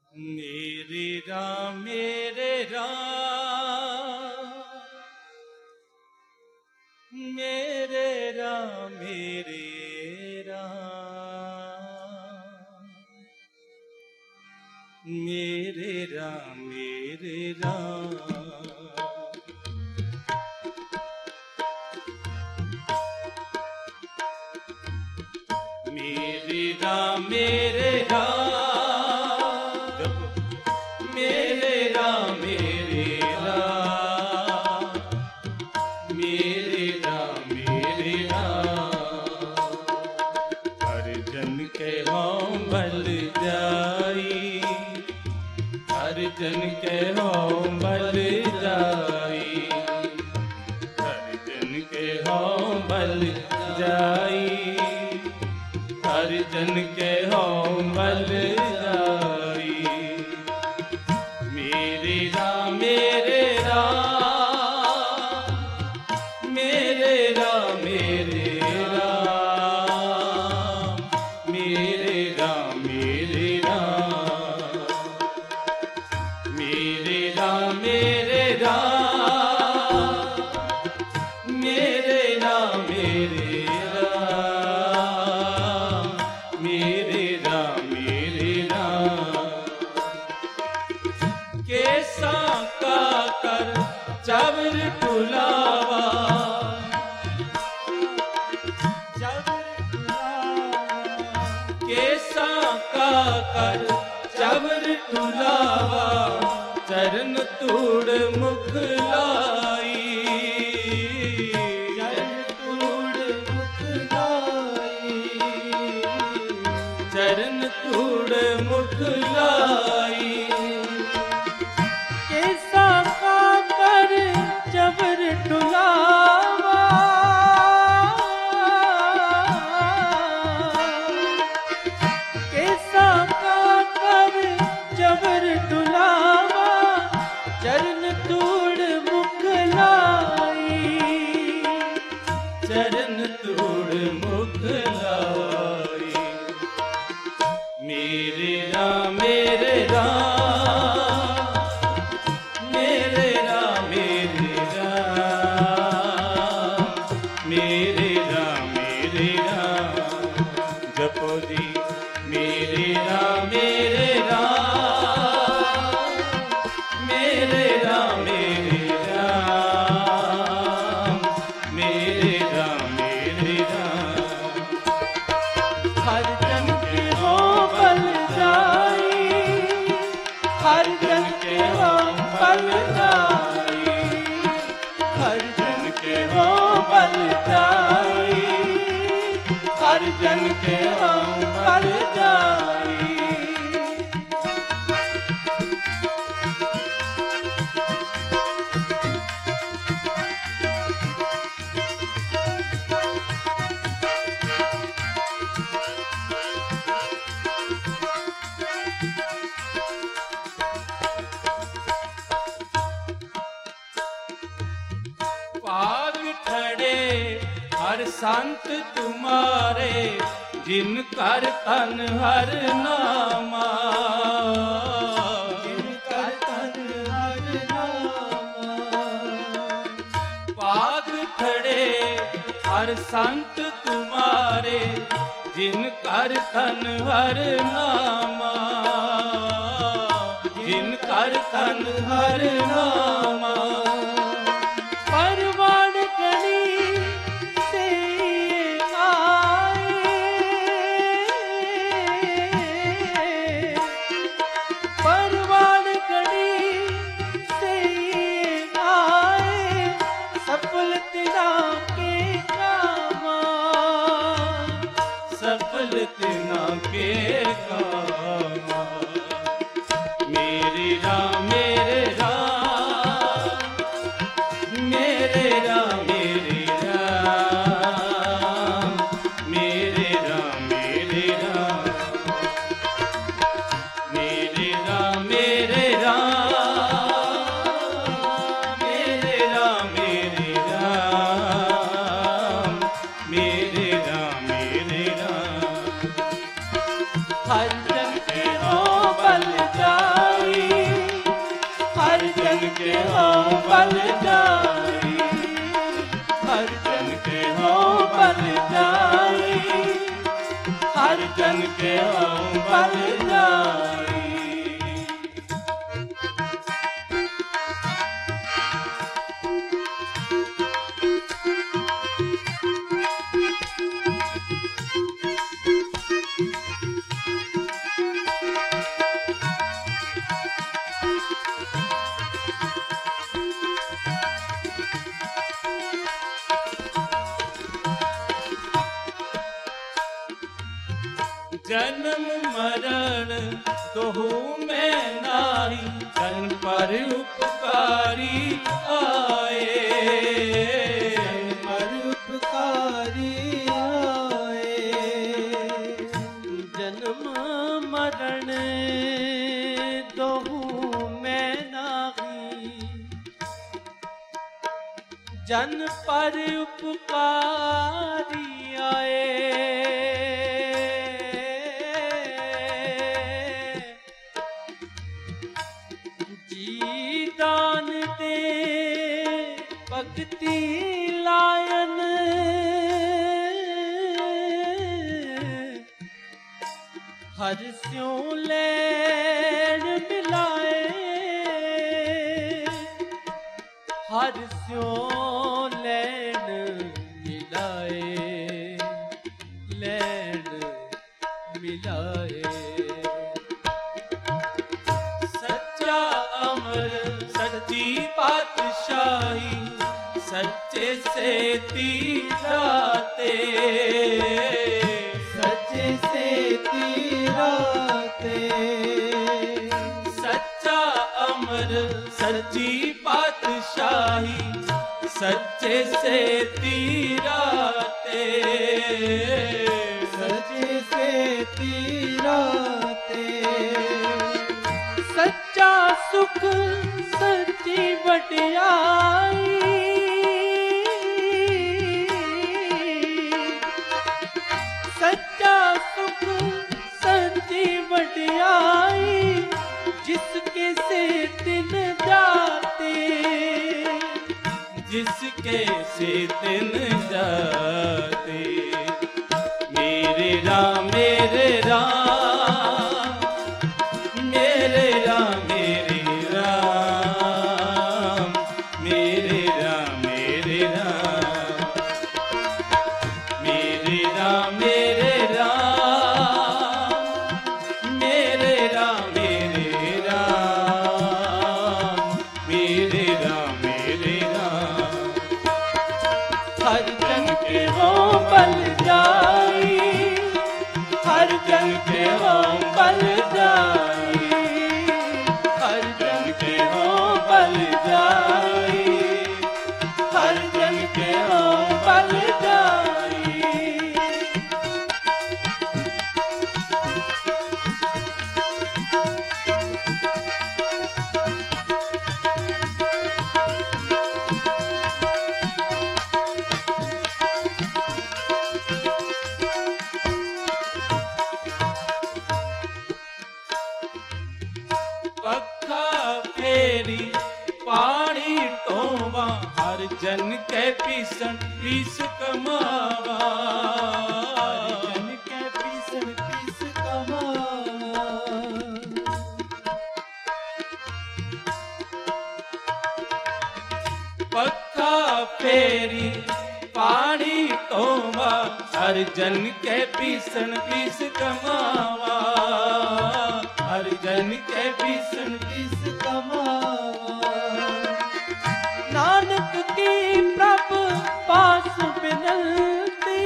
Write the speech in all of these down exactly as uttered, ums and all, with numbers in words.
मेरे राम मेरे राम मेरे राम मेरे राम मेरे राम मेरे राम मेरे राम मेरे राम मेरे राम मेरे राम मेरे राम मेरे राम हर जन के हों बल जाई हर जन के हों बल जाई हर जन के हों बल जाई हर जन के हों बल जाई मेरे राम मेरे राम मेरे राम मेरे राम मेरे राम मेरे राम मेरे राम मेरे राम मेरे राम मेरे मेरे राम मेरे राम कैसा का कर चवर टुलावा चवर टुलावा कैसा का कर चवर टुलावा चरण तूड़ मुख लाई चरण तूड़ मुख लाई चरण तूड़ मुख लाई कैसा का कर जबर टुलावा कैसा का कर जबर टुलावा चरण तूड़ मुख लाई चरण तूड़ मुख लाई मेरे राम मेरे राम मेरे राम मेरे राम मेरे राम मेरे राम जपो जी मेरे राम मेरे राम मेरे राम मेरे राम मेरे राम मेरे राम हर जन के हो बल जाई हर जन के हो बल जाई हर जन के हो बल जाई हर जन के हो बल जाई पाग खड़े हर संत तुम्हारे जिन कर तन हर नामा जिन कर तन हर नामा पाग खड़े हर संत तुम्हारे जिन कर तन हर नामा जिन कर तन हर नामा परवान गणी से आए परवान गणी से आए सफल तिना के कामा सफल तिना के कामा मेरे राम मेरे राम बल जाई, हर जन के हो बल जाई, हर जन के हो बल जाई। जन्म मरण दोहू में नाही, जन पर उपकारी आए, जन पर उपकारी आए। जन्म मरण दोहू में नाही, जन पर उपकारी आए। दान दे भगति लायन, हर स्यों लैन मिलाए, हर स्यों लैन मिलाए, लैन मिलाए। सच्ची पातशाही सच्चे से तीराते, सच्चे से तीराते। सच्चा अमर सच्ची पातशाही सच्चे से तीराते, सच्चे से तीराते। सच्चा सुख सच्ची बटियाई, सच्चा सुख सच्ची बटियाई, जिसके से दिन जाते, जिसके से दिन जाते। मेरे राम मेरे राम, मेरे राम मेरे राम, मेरे राम मेरे राम, मेरे राम मेरे राम, मेरे राम मेरे राम, मेरे राम मेरे राम। हर जन के हो बल जाई, हर जन के हो बल जाई, हर जन के हो बल जाई, हर जन के हो बल जाई। पक्का फेरी पानी टोवा, हर जन के पीसन पीस कमावा, हर जन के पीसन पीस कमावा। पक्का फेरी पानी टोवा, हर जन के पीसन पीस कमावा, हर जन के पीसन पीस कमावा। नानक की प्रभ पास बिनती,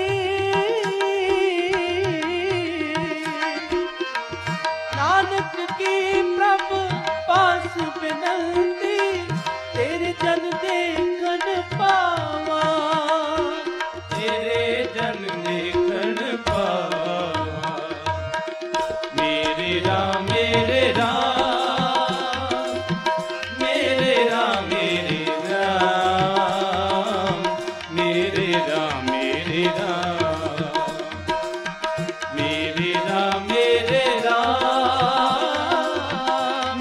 नानक की प्रभ पास बिनती, तेरे जन देखन पावा, तेरे जन देखन पावा। मेरे राम मेरे राम, मेरे राम मेरे राम, मेरे राम मेरे राम, मेरे राम मेरे राम,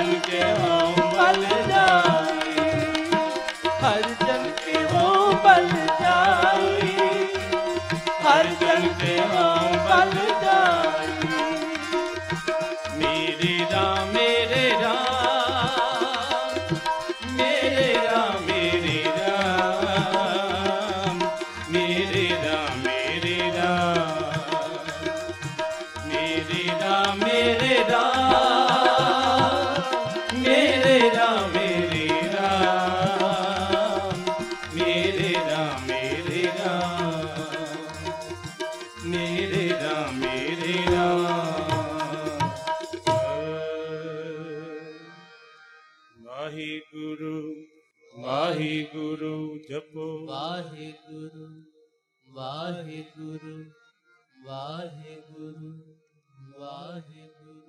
जन के हों बल जाई, हर जन के हों बल जाई, हर जन के हों बल जाई। मेरे राम मेरे राम, मेरे राम मेरे राम, मेरे राम मेरे राम, मेरे राम मेरे राम, मेरे राम मेरे राम, मेरे राम मेरे राम, मेरे राम मेरे राम। वाहिगुरु वाहिगुरु जपो, वाहिगुरु वाहिगुरु वाहिगुरु वाहिगुरु।